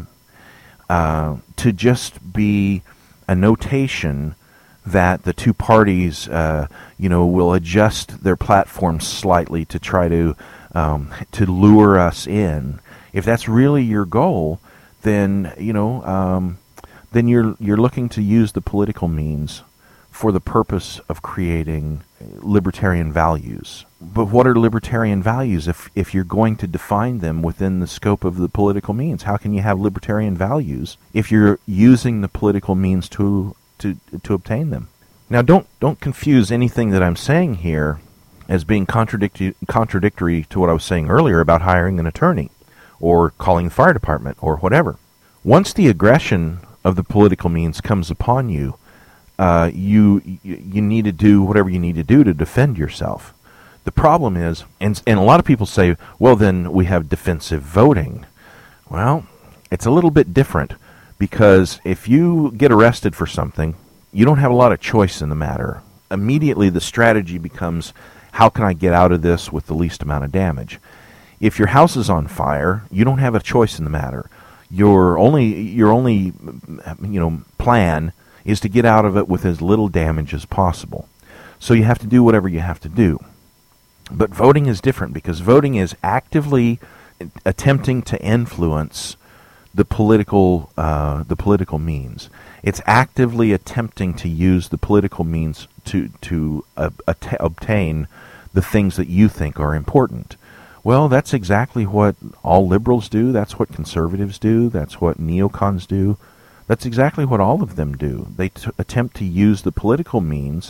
uh, to just be a notation that the two parties, uh, you know, will adjust their platforms slightly to try to um, to lure us in. If that's really your goal, then you know, um, then you're you're looking to use the political means for the purpose of creating libertarian values. But what are libertarian values if, if you're going to define them within the scope of the political means? How can you have libertarian values if you're using the political means to to to obtain them? Now, don't don't confuse anything that I'm saying here as being contradictory contradictory to what I was saying earlier about hiring an attorney or calling the fire department or whatever. Once the aggression of the political means comes upon you, Uh, you you need to do whatever you need to do to defend yourself. The problem is, and, and a lot of people say, well, then we have defensive voting. Well, it's a little bit different, because if you get arrested for something, you don't have a lot of choice in the matter. Immediately the strategy becomes, how can I get out of this with the least amount of damage? If your house is on fire, you don't have a choice in the matter. Your only your only you know plan is to get out of it with as little damage as possible. So you have to do whatever you have to do. But voting is different, because voting is actively attempting to influence the political uh, the political means. It's actively attempting to use the political means to to uh, att- obtain the things that you think are important. Well, that's exactly what all liberals do. That's what conservatives do. That's what neocons do. That's exactly what all of them do. They t- attempt to use the political means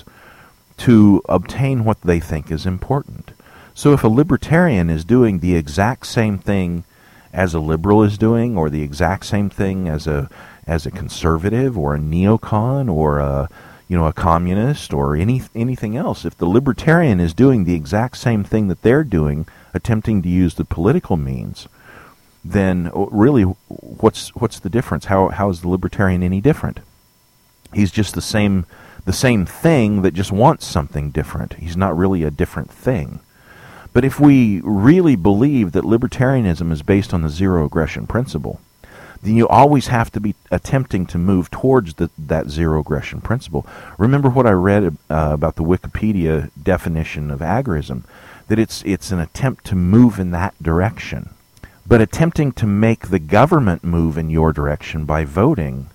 to obtain what they think is important. So if a libertarian is doing the exact same thing as a liberal is doing, or the exact same thing as a as a conservative or a neocon or a you know a communist or any anything else, if the libertarian is doing the exact same thing that they're doing, attempting to use the political means, then really, what's what's the difference? How how is the libertarian any different? He's just the same the same thing that just wants something different. He's not really a different thing. But if we really believe that libertarianism is based on the zero aggression principle, then you always have to be attempting to move towards the, that zero aggression principle. Remember what I read uh, about the Wikipedia definition of agorism, that it's it's an attempt to move in that direction. But attempting to make the government move in your direction by voting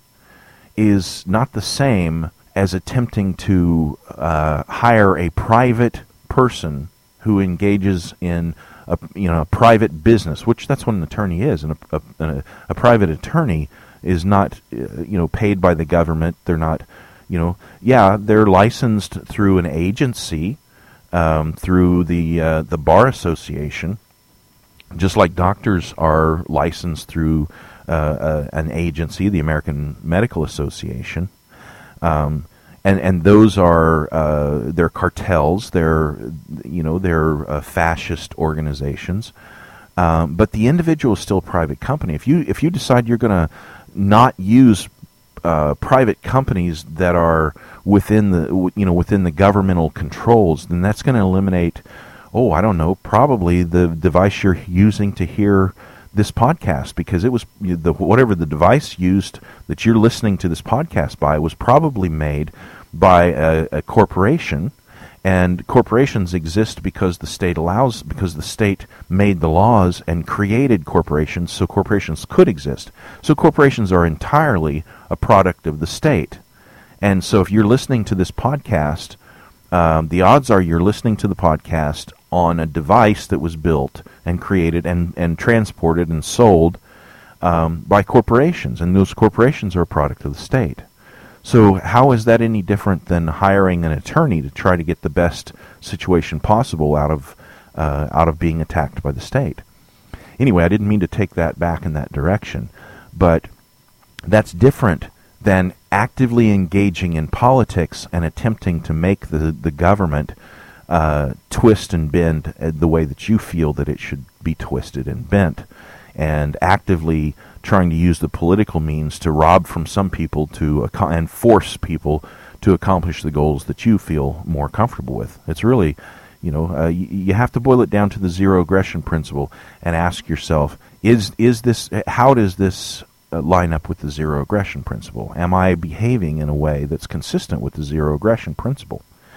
is not the same as attempting to uh, hire a private person who engages in a you know a private business, which that's what an attorney is. And a, a, a private attorney is not uh, you know paid by the government. They're not you know yeah they're licensed through an agency, um, through the uh, the bar association. just like doctors are licensed through uh, uh, an agency, the American Medical Association, um, and and those are uh, they're cartels, they're you know they're uh, fascist organizations, um, but the individual is still a private company. If you if you decide you're going to not use uh, private companies that are within the you know within the governmental controls, then that's going to eliminate. Oh, I don't know, probably the device you're using to hear this podcast, because it was the whatever the device used that you're listening to this podcast by was probably made by a, a corporation, and corporations exist because the state allows, because the state made the laws and created corporations so corporations could exist. So corporations are entirely a product of the state. And so if you're listening to this podcast, um, the odds are you're listening to the podcast on a device that was built and created and, and transported and sold um, by corporations, and those corporations are a product of the state. So how is that any different than hiring an attorney to try to get the best situation possible out of uh, out of being attacked by the state? Anyway, I didn't mean to take that back in that direction, but that's different than actively engaging in politics and attempting to make the, the government Uh, twist and bend uh, the way that you feel that it should be twisted and bent, and actively trying to use the political means to rob from some people to ac- and force people to accomplish the goals that you feel more comfortable with. It's really, you know, uh, y- you have to boil it down to the zero aggression principle and ask yourself: Is is this? How does this uh, line up with the zero aggression principle? Am I behaving in a way that's consistent with the zero aggression principle?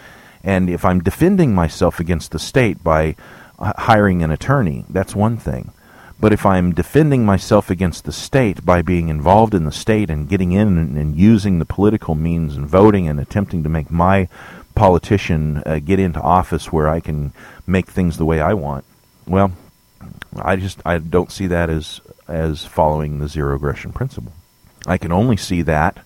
And if I'm defending myself against the state by uh, hiring an attorney, that's one thing. But if I'm defending myself against the state by being involved in the state and getting in and, and using the political means and voting and attempting to make my politician uh, get into office where I can make things the way I want, well, I just I don't see that as as following the zero aggression principle. I can only see that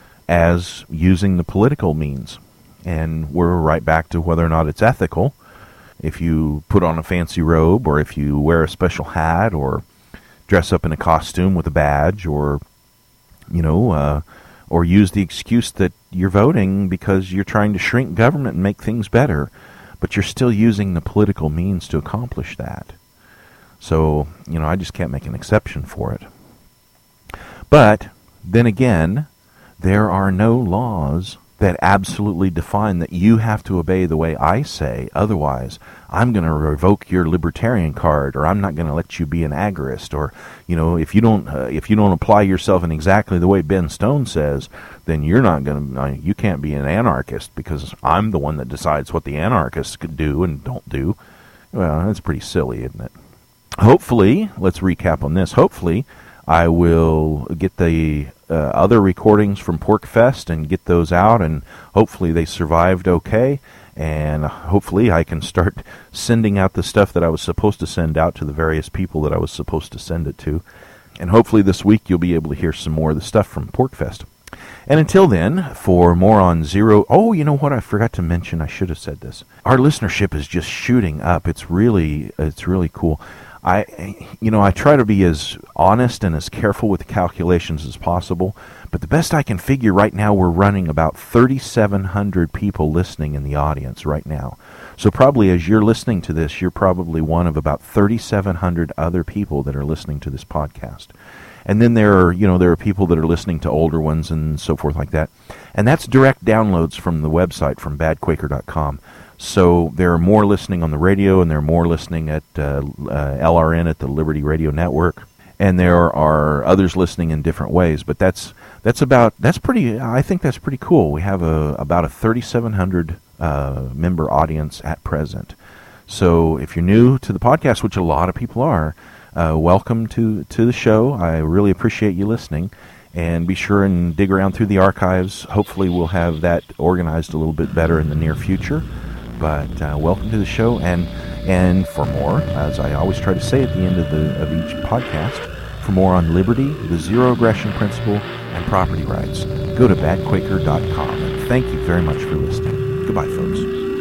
as using the political means. And we're right back to whether or not it's ethical. If you put on a fancy robe, or if you wear a special hat, or dress up in a costume with a badge, or, you know, uh, or use the excuse that you're voting because you're trying to shrink government and make things better, but you're still using the political means to accomplish that. So, you know, I just can't make an exception for it. But, then again, there are no laws that absolutely define that you have to obey the way I say. Otherwise, I'm going to revoke your libertarian card, or I'm not going to let you be an agorist, or, you know, if you don't uh, if you don't apply yourself in exactly the way Ben Stone says, then you're not going to uh, you can't be an anarchist because I'm the one that decides what the anarchists could do and don't do. Well, that's pretty silly, isn't it? Hopefully, let's recap on this. Hopefully, I will get the uh, other recordings from PorcFest and get those out, and hopefully they survived okay, and hopefully I can start sending out the stuff that I was supposed to send out to the various people that I was supposed to send it to, and hopefully this week you'll be able to hear some more of the stuff from PorcFest. And until then, for more on Zero... Oh, you know what? I forgot to mention. I should have said this. Our listenership is just shooting up. It's really, it's really cool. I, you know, I try to be as honest and as careful with the calculations as possible, but the best I can figure right now, we're running about thirty-seven hundred people listening in the audience right now. So probably as you're listening to this, you're probably one of about thirty-seven hundred other people that are listening to this podcast. And then there are, you know, there are people that are listening to older ones and so forth like that. And that's direct downloads from the website, from bad quaker dot com. So there are more listening on the radio, and there are more listening at uh, uh, L R N, at the Liberty Radio Network, and there are others listening in different ways. But that's that's about that's pretty. I think that's pretty cool. We have a about a thirty-seven hundred uh, member audience at present. So if you're new to the podcast, which a lot of people are, uh, welcome to to the show. I really appreciate you listening. And be sure and dig around through the archives. Hopefully we'll have that organized a little bit better in the near future. But uh, welcome to the show, and and for more, as I always try to say at the end of the of each podcast, for more on liberty, the zero aggression principle, and property rights, go to bad quaker dot com. And thank you very much for listening. Goodbye, folks.